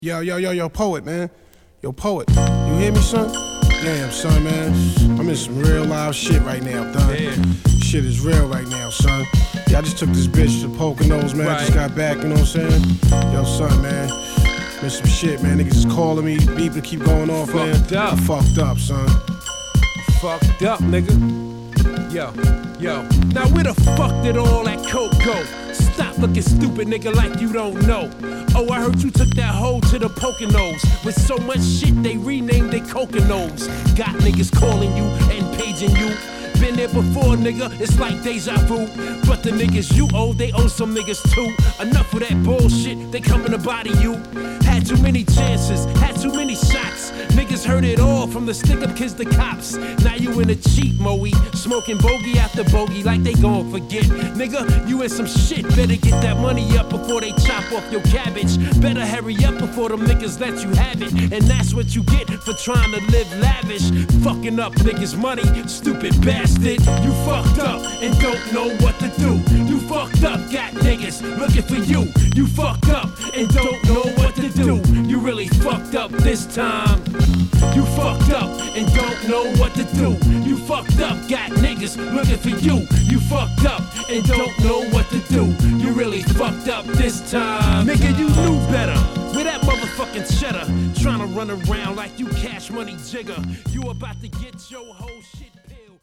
Yo, poet, man. Yo, poet. You hear me, son? Damn, son, man. I'm in some real live shit right now, done. Damn. Shit is real right now, son. Yeah, I just took this bitch to Poconos, man. Right. Just got back, you know what I'm saying? Yo, son, man. Been some shit, man. Niggas is calling me, beeping, keep going off, man. Up. Fucked up, son. Fucked up, nigga. Yo. Now where the fuck did all that coke go? Stop looking stupid, nigga, like you don't know. Oh, I heard you took that hoe to the Poconos. With so much shit, they renamed it Coconos. Got niggas calling you and paging you. Been there before, nigga, it's like deja vu. But the niggas you owe, they owe some niggas too. Enough of that bullshit, they coming to body you. Had too many chances, had too many shots. Niggas heard it all from the stick-up kids to cops. Now you in a cheat moe, smoking bogey after bogey like they gon' forget. Nigga, you in some shit, better get that money up before they chop off your cabbage. Better hurry up before them niggas let you have it. And that's what you get for trying to live lavish. Fucking up niggas' money, stupid bastard. You fucked up and don't know what to do. You fucked up, got niggas looking for you. You fucked up and don't know what to do. You really fucked up this time. You fucked up and don't know what to do. You fucked up, got niggas looking for you. You fucked up and don't know what to do. You really fucked up this time. Nigga, you knew better. With that motherfucking cheddar, trying to run around like you Cash Money Jigger. You about to get your whole shit peeled.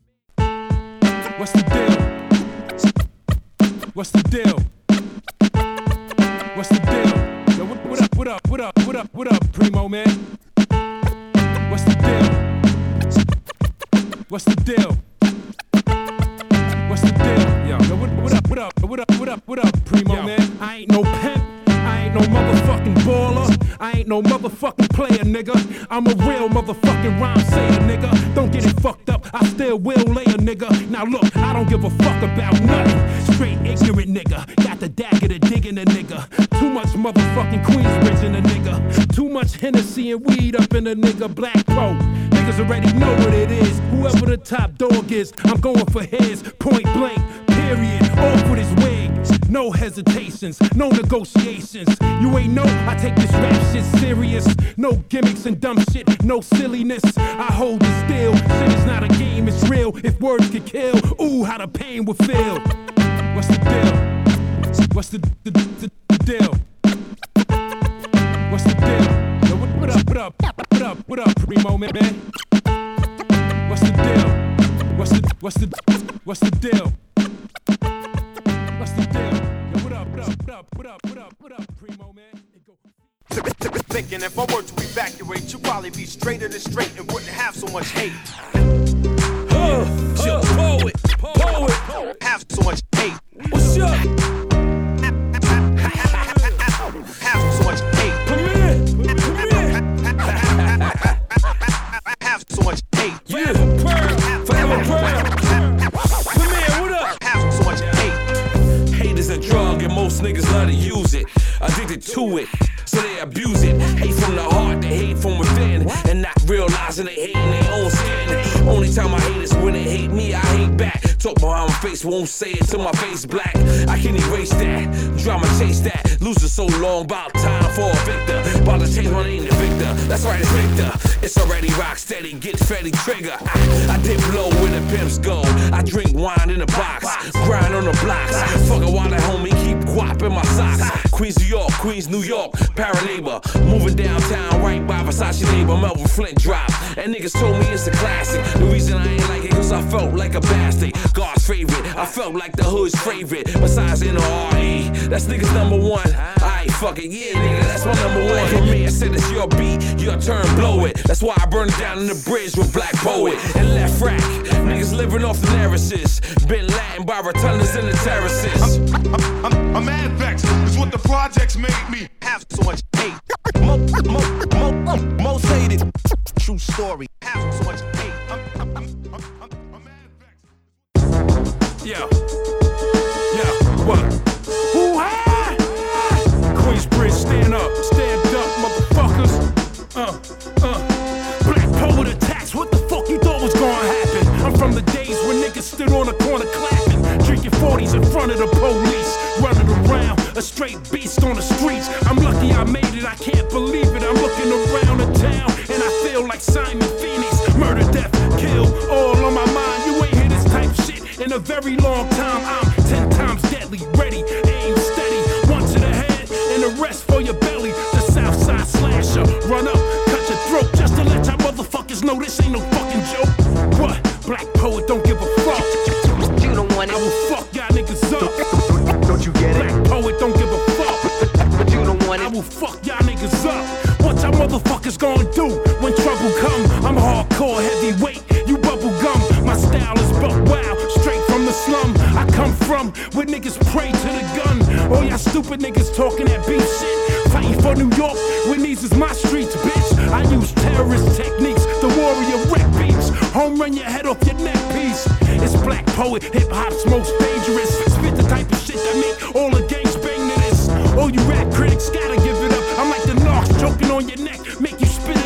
What's the deal? What's the deal? What's the deal? Yo, what up, Primo, man? What's the deal? What's the deal? What's the deal? Yo, what up, Primo, yo, man? I ain't no pimp, I ain't no motherfucking baller, I ain't no motherfucking player, nigga. I'm a real motherfucking rhyme sayer, nigga. Don't get it fucked up, I still will lay a nigga. Now look, I don't give a fuck about nothing. Straight ignorant nigga, got the dagger to dig in a nigga. Too much motherfucking Queensbridge in a nigga. Too much Hennessy and weed up in a nigga. Black Pro, niggas already know what it is. Whoever the top dog is, I'm going for his. Point blank, period, off with his wig. No hesitations, no negotiations. You ain't know I take this rap shit serious. No gimmicks and dumb shit, no silliness. I hold it still, shit is not a game, it's real. If words could kill, ooh, how the pain would feel. What's the deal? What's the deal? What's the deal? Yo, what up, Primo, man? What's the deal? What's the deal? What's the deal? What's the deal? Yo, what up, Primo, man? Thinking if I were to evacuate, you'd probably be straighter than straight and wouldn't have so much hate. Poet. Have so much hate. What's up? Have so much hate. Come here. Have so much hate. Yeah, forever pearl. Come here, what up? Have so much hate. Hate is a drug and most niggas love to use it. Addicted to it, so they abuse it. Hate from the heart, they hate from within. And not realizing they hate in their own skin. Only time I hate is when they hate me, I hate back. Talk behind my face, won't say it till my face black. I can erase that, drama chase that. Losing so long, about time for a victor. About to change my name to Victor, that's right, it's Victor. It's already rock steady, get Freddy Trigger. I dip low where the pimps go. I drink wine in a box, grind on the blocks. Fuck a while at homie, keep guap in my socks. Queens, New York, Paraneighbor. Moving downtown right by Versace neighbor, Melvin Flint drop. And niggas told me it's a classic. The reason I ain't like it, cause I felt like a bastard. God's favorite, I felt like the hood's favorite. Besides NRE, that's niggas number one. Aight, fuck it, yeah nigga, that's my number one. For me, I said it's your beat, your turn, blow it. That's why I burned it down in the bridge with Black Poet. And left rack, niggas living off the narratives. Been Latin by rotundas and the terraces. I'm mad vexed, is what the projects made me have so much hate. Most hated, true story. Have so much hate. I'm mad vexed. Yeah, what? Who high? Queensbridge, stand up, motherfuckers. Black Poet attacks, what the fuck you thought was gonna happen? I'm from the days when niggas stood on the corner clapping, drinking 40s in front of the police, running around, a straight beast on the streets. I'm lucky I made it, I a very long time. I'm 10 times deadly, ready, aim steady. One to the head and the rest for your belly. The Southside slasher, run up, cut your throat, just to let y'all motherfuckers know this ain't no fucking joke. What? Black poet don't give a fuck. You don't want it. I will fuck y'all niggas up. Don't you get it? Black poet don't give a fuck. But you don't want I it. will fuck y'all niggas up. What y'all motherfuckers gonna do when trouble come? I'm hardcore heavyweight, you bubble gum. My style is buck wild, straight from the slum. I come from where niggas pray to the gun. All y'all stupid niggas talking that beef shit. Fighting for New York, when these is my streets, bitch. I use terrorist techniques, the warrior rap beats. Home run your head off your neck piece. It's Black Poet, hip hop's most dangerous. Spit the type of shit that make all the gangs bang to this. All you rap critics gotta give it up. I'm like the narcs choking on your neck, make you spit it